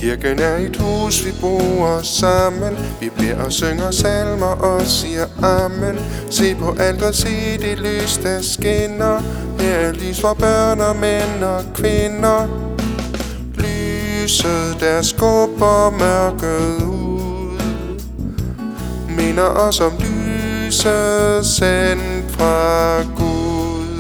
Kirken er et hus, vi bor sammen. Vi beder og synger salmer og siger amen. Se på alteret, se det lys, der skinner. Her er lys for børn og mænd og kvinder. Lyset, der skubber mørket ud, minder os om lyset sendt fra Gud.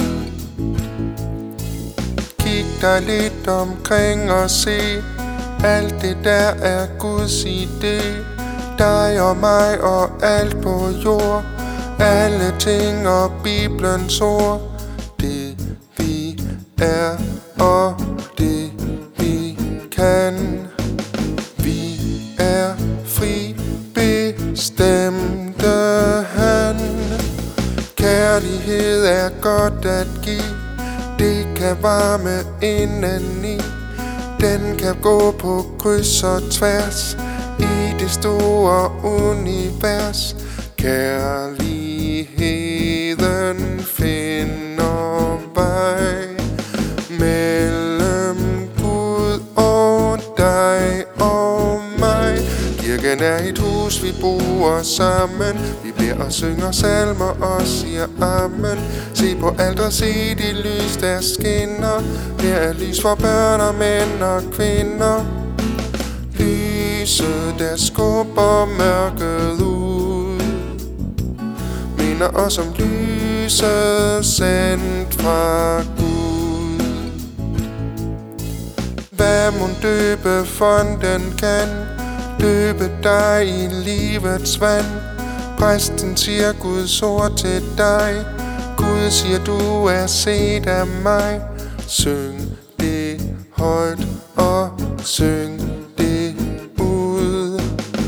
Kig dig lidt omkring og se alt det der er Guds idé. Dig og mig og alt på jord, alle ting og Bibelens ord. Det vi er og det vi kan. Vi er fri bestemte han. Kærlighed er godt at give. Det kan varme indeni. Den kan gå på kryds og tværs i det store univers. Kærligheden finder vej mellem Gud og dig og mig. Kirken er et hus, vi bor sammen. Vi beder og synger salmer og siger amen. Se på alteret, se det lys, der skinner. Her er lys for børn og mænd og kvinder. Lyset, der skubber mørket ud, minder os om lyset sendt fra Gud. Hvad mon døbefonden kan døbe dig i livets vand. Præsten siger Guds ord til dig. Gud siger, du er set af mig. Syng det højt og syng det ud.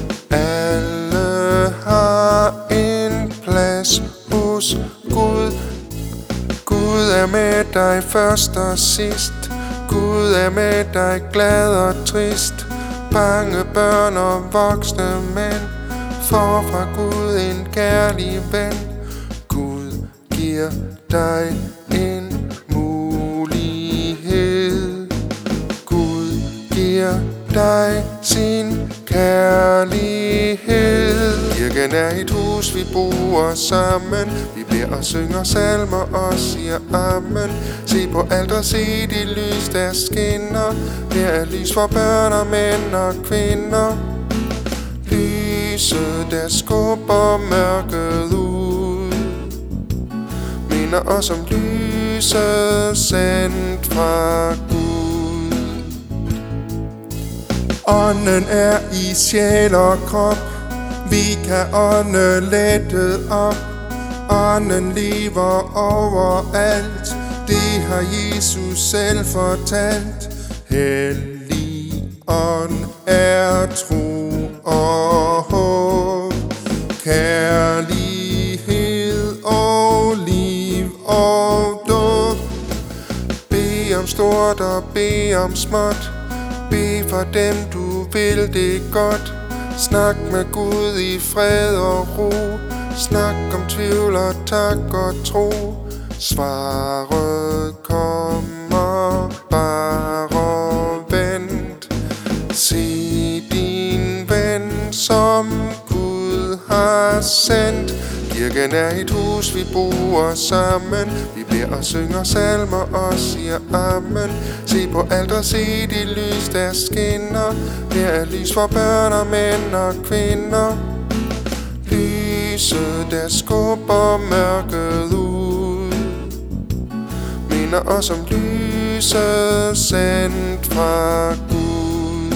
Alle har en plads hos Gud. Gud er med dig først og sidst. Gud er med dig glad og trist. Bange børn og voksne mænd får fra Gud en kærlig ven. Gud giver dig en mulighed. Gud giver dig sin kærlighed. Kirken er et hus, vi bor sammen. Vi beder og synger salmer og siger amen. Se på alteret, se det lys, der skinner. Her er lys for børn og mænd og kvinder. Lyset, der skubber mørket ud, minder os om lyset sendt fra Gud. Ånden er i sjæl og krop. Vi kan ånde lettet op. Ånden lever overalt. Det har Jesus selv fortalt. Hellig ånd er tro og håb, kærlighed og liv og dåb. Bed om stort og bed om småt. Bed for dem du vil det godt. Snak med Gud i fred og ro. Snak om tvivl og tak og tro. Svaret kommer, bare vent. Se din ven, som Gud har sendt. Kirken er et hus, vi bor sammen. Vi beder og synger salmer og siger amen. Se på alteret, se det lys, der skinner. Her er lys for børn og mænd og kvinder. Lyset, der skubber mørket ud, minder os om lyset sendt fra Gud.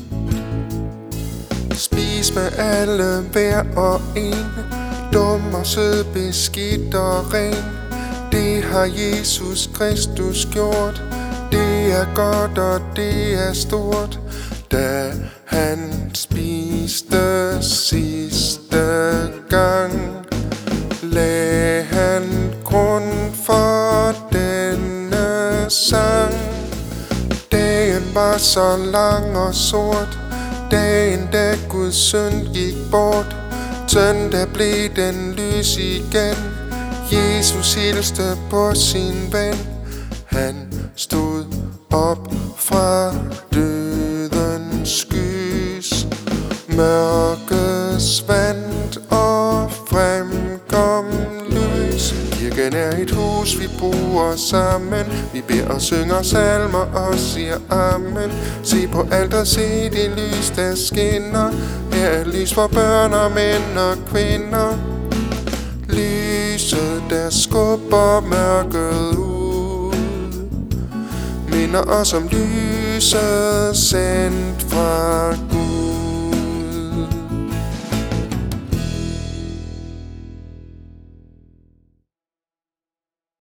Spis med alle hver og en, dum og sød, beskidt og ren. Det har Jesus Kristus gjort. Det er godt og det er stort. Da han spiste sidste gang, lagde han grund for denne sang. Dagen var så lang og sort, dagen da Guds synd gik bort. Søndag blev den lys igen. Jesus hilste på sin ven. Han stod op fra dødens sky. Mørket svandt og fremkom lys. Kirken er et hus, vi bruger sammen. Vi beder og synger salmer og siger amen. Se på alteret, se det lys, der skinner. Her er lys for børn og mænd og kvinder. Lyset, der skubber mørket ud, minder os om lyset sendt fra Gud.